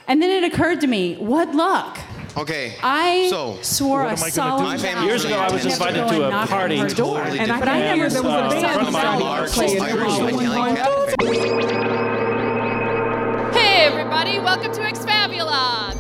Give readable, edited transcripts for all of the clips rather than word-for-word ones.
And then it occurred to me, what luck. Okay. I so swore a solemn vow. Years ago, I was invited to a party. Totally and different. I never there was a band Hey everybody, welcome to Exfabulon!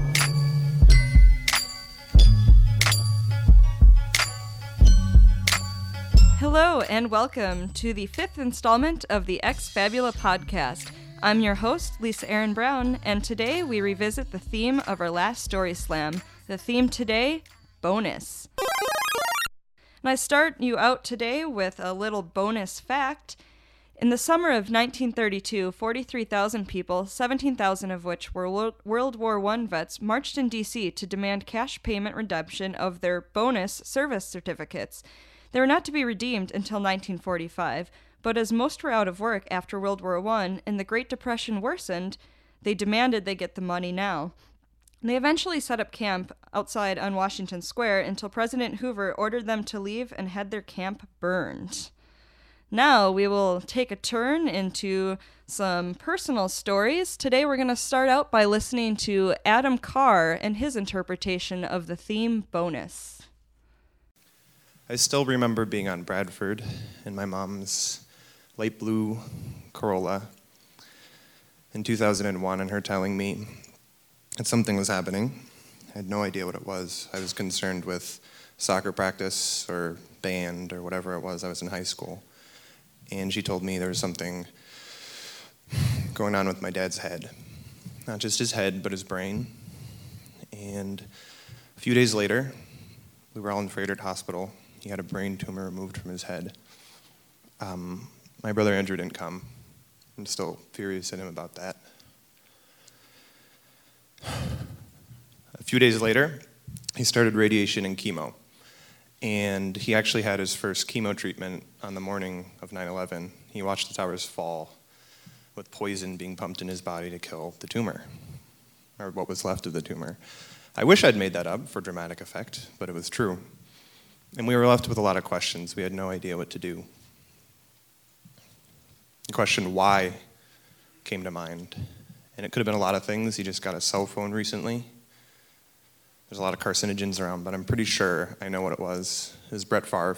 Hello and welcome to the 5th installment of the Exfabula podcast. I'm your host, Lisa Aaron Brown, and today we revisit the theme of our last Story Slam. The theme today, bonus. And I start you out today with a little bonus fact. In the summer of 1932, 43,000 people, 17,000 of which were World War I vets, marched in D.C. to demand cash payment redemption of their bonus service certificates. They were not to be redeemed until 1945, but as most were out of work after World War I and the Great Depression worsened, they demanded they get the money now. They eventually set up camp outside on Washington Square until President Hoover ordered them to leave and had their camp burned. Now we will take a turn into some personal stories. Today we're going to start out by listening to Adam Carr and his interpretation of the theme bonus. I still remember being on Bradford in my mom's light blue Corolla in 2001 and her telling me that something was happening. I had no idea what it was. I was concerned with soccer practice or band or whatever it was. I was in high school. And she told me there was something going on with my dad's head. Not just his head, but his brain. And a few days later, we were all in Frederick Hospital. He had a brain tumor removed from his head. My brother Andrew didn't come. I'm still furious at him about that. A few days later, he started radiation and chemo. And he actually had his first chemo treatment on the morning of 9/11. He watched the towers fall with poison being pumped in his body to kill the tumor, or what was left of the tumor. I wish I'd made that up for dramatic effect, but it was true. And we were left with a lot of questions. We had no idea what to do. The question why came to mind. And it could have been a lot of things. He just got a cell phone recently. There's a lot of carcinogens around, but I'm pretty sure I know what it was. It was Brett Favre.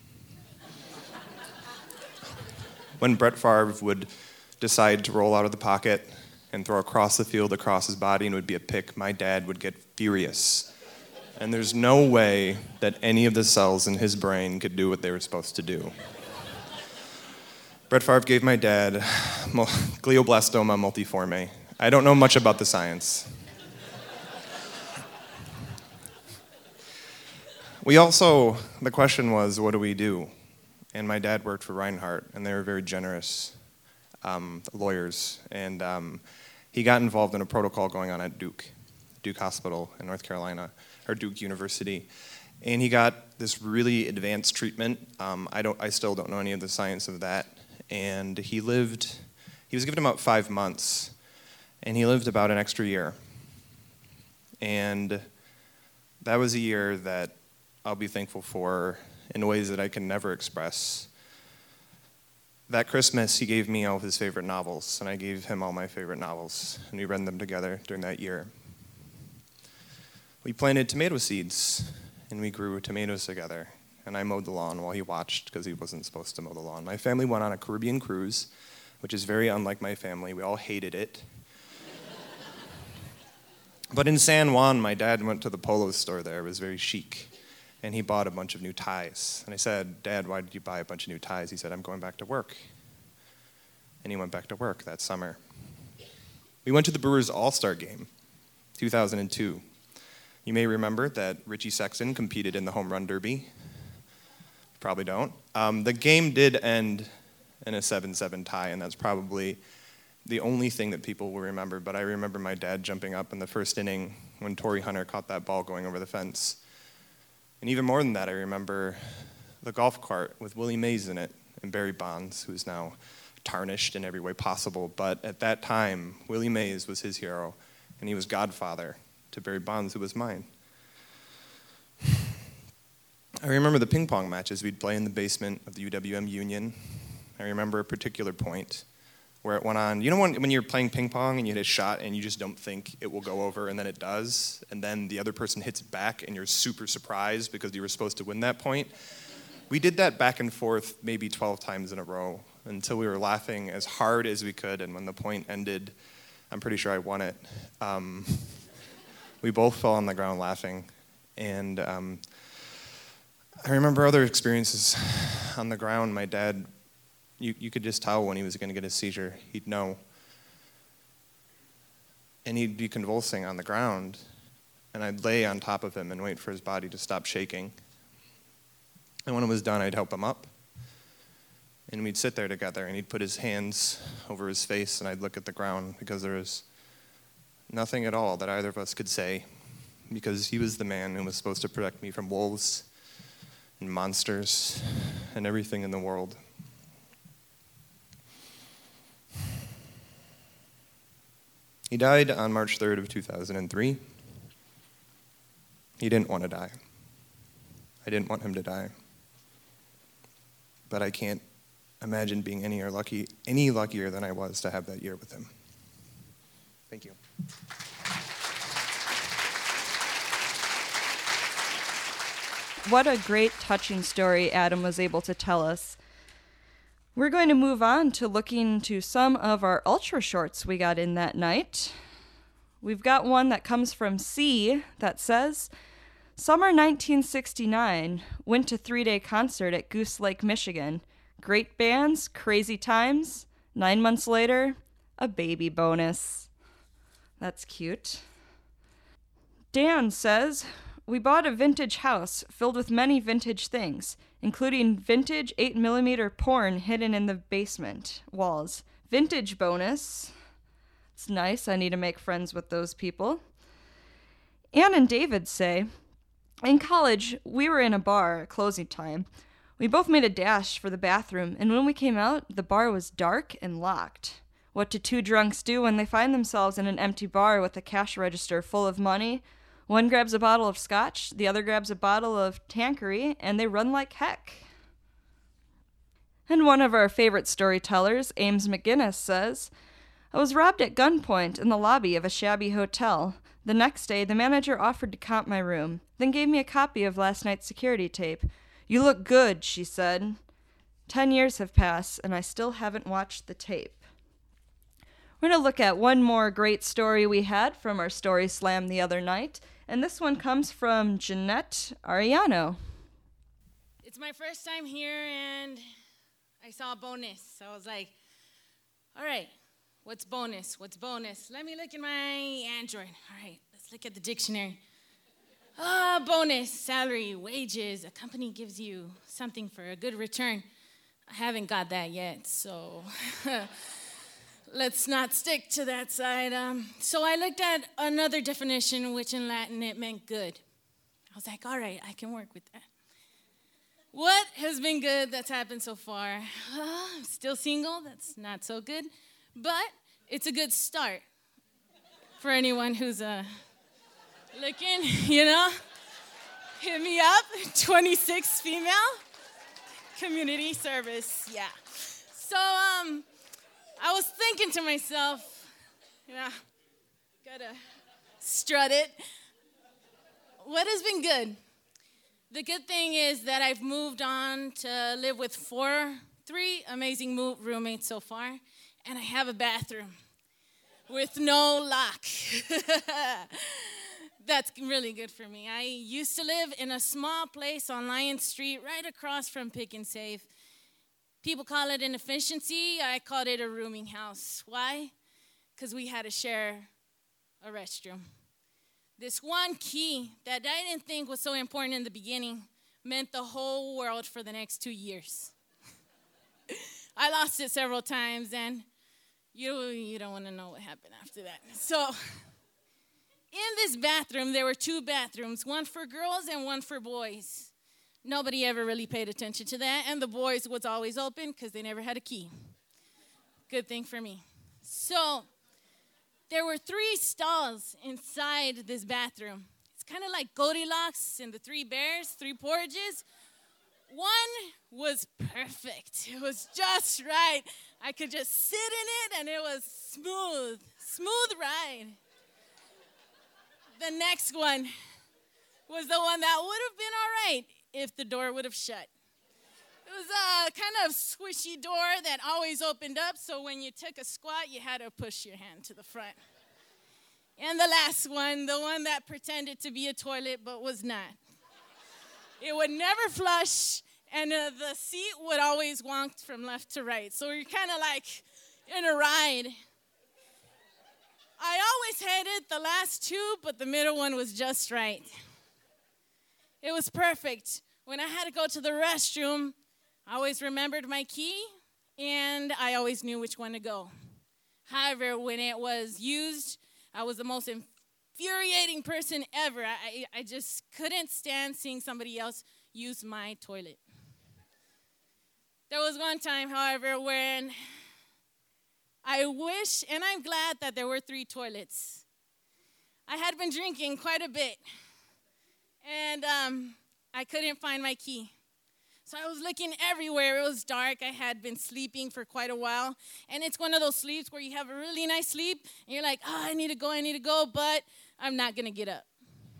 When Brett Favre would decide to roll out of the pocket and throw across the field across his body and it would be a pick, my dad would get furious. And there's no way that any of the cells in his brain could do what they were supposed to do. Brett Favre gave my dad glioblastoma multiforme. I don't know much about the science. The question was, what do we do? And my dad worked for Reinhardt, and they were very generous lawyers. And he got involved in a protocol going on at Duke Hospital in North Carolina, or Duke University. And he got this really advanced treatment. I still don't know any of the science of that. And he was given about 5 months, and he lived about an extra year. And that was a year that I'll be thankful for in ways that I can never express. That Christmas, he gave me all of his favorite novels, and I gave him all my favorite novels, and we read them together during that year. We planted tomato seeds, and we grew tomatoes together. And I mowed the lawn while he watched because he wasn't supposed to mow the lawn. My family went on a Caribbean cruise, which is very unlike my family. We all hated it. But in San Juan, my dad went to the polo store there. It was very chic. And he bought a bunch of new ties. And I said, Dad, why did you buy a bunch of new ties? He said, I'm going back to work. And he went back to work that summer. We went to the Brewers All-Star Game, 2002. You may remember that Richie Sexson competed in the home run derby. Probably don't. The game did end in a 7-7 tie, and that's probably the only thing that people will remember. But I remember my dad jumping up in the first inning when Torrey Hunter caught that ball going over the fence. And even more than that, I remember the golf cart with Willie Mays in it and Barry Bonds, who's now tarnished in every way possible. But at that time, Willie Mays was his hero, and he was godfather to Barry Bonds, who was mine. I remember the ping pong matches we'd play in the basement of the UWM Union. I remember a particular point where it went on. You know when you're playing ping pong and you hit a shot and you just don't think it will go over, and then it does, and then the other person hits it back and you're super surprised because you were supposed to win that point? We did that back and forth maybe 12 times in a row until we were laughing as hard as we could, and when the point ended, I'm pretty sure I won it. We both fell on the ground laughing, and I remember other experiences on the ground. My dad, you could just tell when he was going to get a seizure. He'd know. And he'd be convulsing on the ground, and I'd lay on top of him and wait for his body to stop shaking. And when it was done, I'd help him up. And we'd sit there together, and he'd put his hands over his face, and I'd look at the ground because there was nothing at all that either of us could say, because he was the man who was supposed to protect me from wolves and monsters and everything in the world. He died on March 3rd of 2003. He didn't want to die. I didn't want him to die. But I can't imagine being any luckier than I was to have that year with him. Thank you. What a great, touching story Adam was able to tell us. We're going to move on to looking to some of our ultra shorts we got in that night. We've got one that comes from C that says, Summer 1969, went to 3-day concert at Goose Lake, Michigan. Great bands, crazy times. 9 months later, a baby bonus. That's cute. Dan says, we bought a vintage house filled with many vintage things, including vintage 8mm porn hidden in the basement walls. Vintage bonus. It's nice. I need to make friends with those people. Ann and David say, in college, we were in a bar at closing time. We both made a dash for the bathroom, and when we came out, the bar was dark and locked. What do two drunks do when they find themselves in an empty bar with a cash register full of money? One grabs a bottle of scotch, the other grabs a bottle of Tanqueray, and they run like heck. And one of our favorite storytellers, Ames McGinnis, says, I was robbed at gunpoint in the lobby of a shabby hotel. The next day, the manager offered to comp my room, then gave me a copy of last night's security tape. You look good, she said. 10 years have passed, and I still haven't watched the tape. We're going to look at one more great story we had from our Story Slam the other night, and this one comes from Jeanette Ariano. It's my first time here, and I saw bonus. So I was like, all right, what's bonus? What's bonus? Let me look in my Android. All right, let's look at the dictionary. Bonus, salary, wages. A company gives you something for a good return. I haven't got that yet, so let's not stick to that side. So I looked at another definition, which in Latin it meant good. I was like, all right, I can work with that. What has been good that's happened so far? I'm still single. That's not so good. But it's a good start for anyone who's looking, you know. Hit me up, 26 female, community service, yeah. So I was thinking to myself, you know, gotta strut it. What has been good? The good thing is that I've moved on to live with three amazing roommates so far, and I have a bathroom with no lock. That's really good for me. I used to live in a small place on Lion Street right across from Pick and Save. People call it an efficiency. I called it a rooming house. Why? Because we had to share a restroom. This one key that I didn't think was so important in the beginning meant the whole world for the next 2 years. I lost it several times, and you don't want to know what happened after that. So in this bathroom, there were 2 bathrooms, one for girls and one for boys. Nobody ever really paid attention to that, and the boys was always open because they never had a key. Good thing for me. So there were 3 stalls inside this bathroom. It's kind of like Goldilocks and the 3 bears, 3 porridges. One was perfect. It was just right. I could just sit in it, and it was smooth ride. The next one was the one that would have been all right if the door would have shut. It was a kind of squishy door that always opened up, so when you took a squat, you had to push your hand to the front. And the last one, the one that pretended to be a toilet but was not. It would never flush, and the seat would always wonk from left to right. So you're kind of like in a ride. I always hated the last two, but the middle one was just right. It was perfect. When I had to go to the restroom, I always remembered my key, and I always knew which one to go. However, when it was used, I was the most infuriating person ever. I just couldn't stand seeing somebody else use my toilet. There was one time, however, when I wish, and I'm glad that there were 3 toilets. I had been drinking quite a bit, and I couldn't find my key. So I was looking everywhere. It was dark. I had been sleeping for quite a while. And it's one of those sleeps where you have a really nice sleep, and you're like, I need to go, but I'm not going to get up.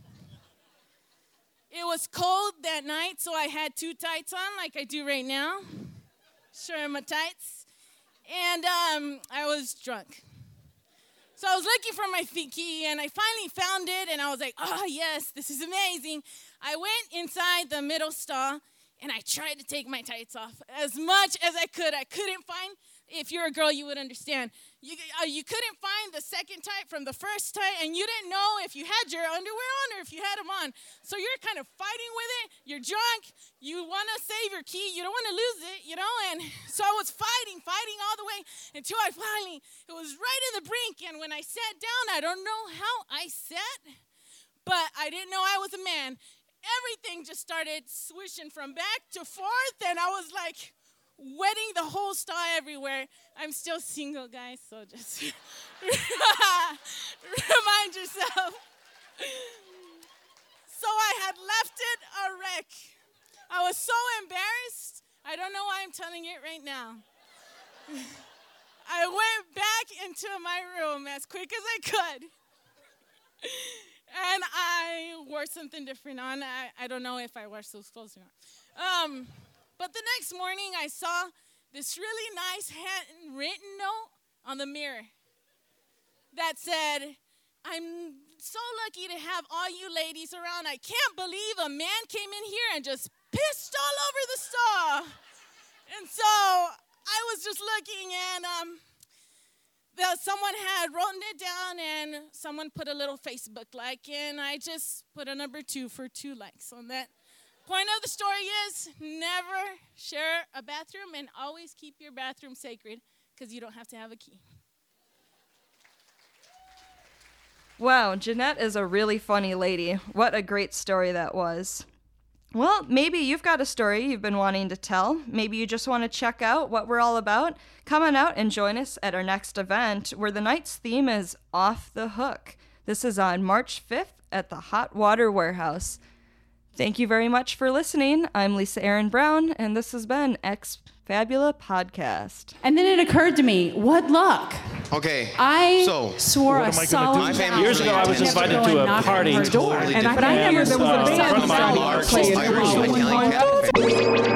It was cold that night, so I had 2 tights on like I do right now. Sure, my tights. And I was drunk. So I was looking for my key, and I finally found it, and I was like, oh, yes, this is amazing. I went inside the middle stall, and I tried to take my tights off as much as I could. I couldn't find, if you're a girl, you would understand. You couldn't find the second tight from the first tight, and you didn't know if you had your underwear on or if you had them on. So you're kind of fighting with it. You're drunk. You want to save your key. You don't want to lose it, you know? And so I was fighting all the way until I finally, it was right in the brink. And when I sat down, I don't know how I sat, but I didn't know I was a man. Everything just started swishing from back to forth, and I was like wetting the whole stall everywhere. I'm still single, guys, so just remind yourself. So I had left it a wreck. I was so embarrassed. I don't know why I'm telling it right now. I went back into my room as quick as I could. And I wore something different on. I don't know if I wore those clothes or not. But the next morning, I saw this really nice handwritten note on the mirror that said, I'm so lucky to have all you ladies around. I can't believe a man came in here and just pissed all over the stall. And so I was just looking, and someone had written it down, and someone put a little Facebook like, and I just put a number 2 for 2 likes on that. Point of the story is never share a bathroom, and always keep your bathroom sacred because you don't have to have a key. Wow, Jeanette is a really funny lady. What a great story that was. Well, maybe you've got a story you've been wanting to tell. Maybe you just want to check out what we're all about. Come on out and join us at our next event, where the night's theme is Off the Hook. This is on March 5th at the Hot Water Warehouse. Thank you very much for listening. I'm Lisa Aaron Brown, and this has been Ex Fabula Podcast. And then it occurred to me, what luck. Okay, I so swore a solemn vow. Years ago, I was invited to a party. But I never, there was a band friend of mine playing.